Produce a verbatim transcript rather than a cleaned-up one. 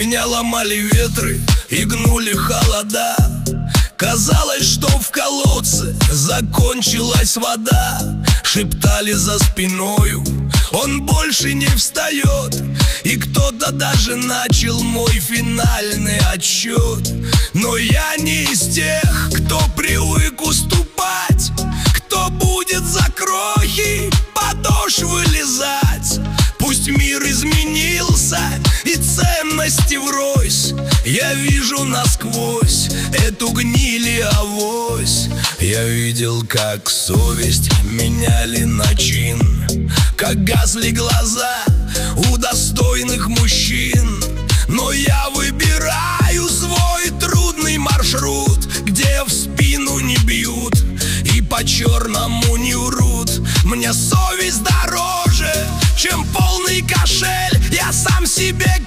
Меня ломали ветры и гнули холода. Казалось, что в колодце закончилась вода. Шептали за спиною: он больше не встает. И кто-то даже начал мой финальный отсчет. Но я не из тех, кто привык уступать, кто будет за крохи подошвы лизать. Пусть мир изменился и ценности врозь, я вижу насквозь эту гниль и авось. Я видел, как совесть меняли на чин, как гасли глаза у достойных мужчин. Но я выбираю свой трудный маршрут, где в спину не бьют и по-черному не врут. Мне совесть дороже, чем полный кошель. Я сам себе